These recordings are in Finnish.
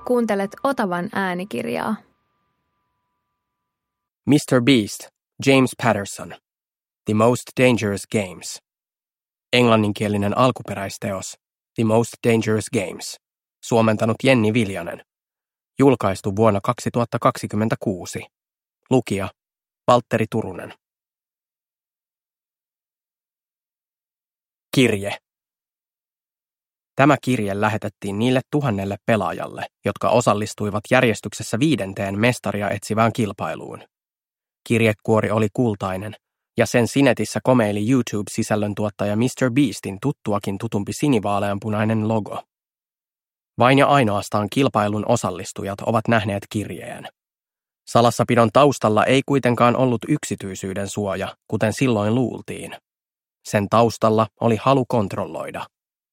Kuuntelet Otavan äänikirjaa. Mr. Beast, James Patterson. The Most Dangerous Games. Englanninkielinen alkuperäisteos The Most Dangerous Games. Suomentanut Jenni Viljanen. Julkaistu vuonna 2026. Lukija Valtteri Turunen. Kirje. Tämä kirje lähetettiin niille 1000 pelaajalle, jotka osallistuivat järjestyksessä 5. mestaria etsivään kilpailuun. Kirjekuori oli kultainen, ja sen sinetissä komeili YouTube-sisällöntuottaja Mr. Beastin tuttuakin tutumpi sinivaaleanpunainen logo. Vain ja ainoastaan kilpailun osallistujat ovat nähneet kirjeen. Salassapidon taustalla ei kuitenkaan ollut yksityisyyden suoja, kuten silloin luultiin. Sen taustalla oli halu kontrolloida.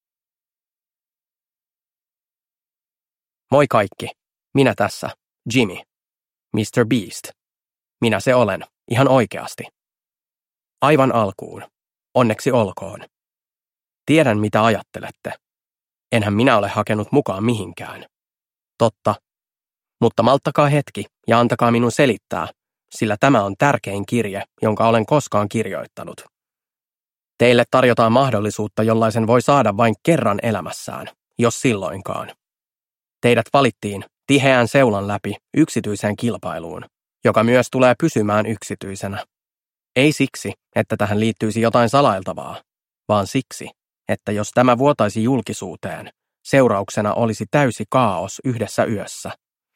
Moi kaikki, minä tässä, Jimmy, Mr. Beast. Minä se olen, ihan oikeasti. Aivan alkuun, onneksi olkoon. Tiedän mitä ajattelette. Enhän minä ole hakenut mukaan mihinkään. Totta. Mutta malttakaa hetki ja antakaa minun selittää, sillä tämä on tärkein kirje, jonka olen koskaan kirjoittanut. Teille tarjotaan mahdollisuutta, jollaisen voi saada vain kerran elämässään, jos silloinkaan. Teidät valittiin tiheän seulan läpi yksityiseen kilpailuun, joka myös tulee pysymään yksityisenä. Ei siksi, että tähän liittyisi jotain salailtavaa, vaan siksi, että jos tämä vuotaisi julkisuuteen, seurauksena olisi täysi kaos yhdessä yössä.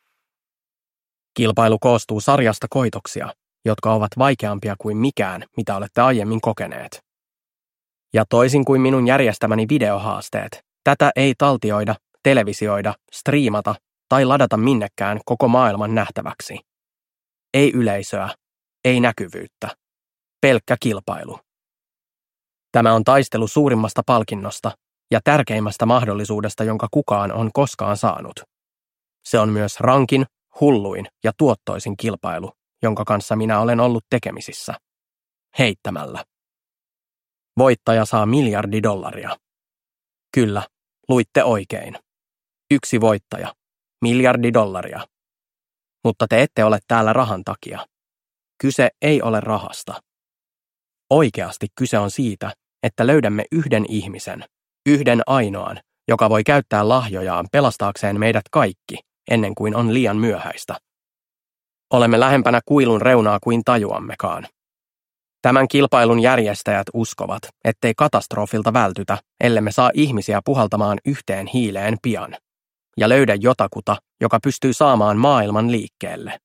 Kilpailu koostuu sarjasta koitoksia, jotka ovat vaikeampia kuin mikään, mitä olette aiemmin kokeneet. Ja toisin kuin minun järjestämäni videohaasteet, tätä ei taltioida, televisioida, striimata tai ladata minnekään koko maailman nähtäväksi. Ei yleisöä, ei näkyvyyttä. Pelkkä kilpailu. Tämä on taistelu suurimmasta palkinnosta ja tärkeimmästä mahdollisuudesta, jonka kukaan on koskaan saanut. Se on myös rankin, hulluin ja tuottoisin kilpailu, jonka kanssa minä olen ollut tekemisissä. Heittämällä. Voittaja saa $1 miljardia. Kyllä, luitte oikein. Yksi voittaja. $1 miljardia. Mutta te ette ole täällä rahan takia. Kyse ei ole rahasta. Oikeasti kyse on siitä, että löydämme yhden ihmisen, yhden ainoan, joka voi käyttää lahjojaan pelastaakseen meidät kaikki, ennen kuin on liian myöhäistä. Olemme lähempänä kuilun reunaa kuin tajuammekaan. Tämän kilpailun järjestäjät uskovat, ettei katastrofilta vältytä, ellemme saa ihmisiä puhaltamaan yhteen hiileen pian, ja löydä jotakuta, joka pystyy saamaan maailman liikkeelle.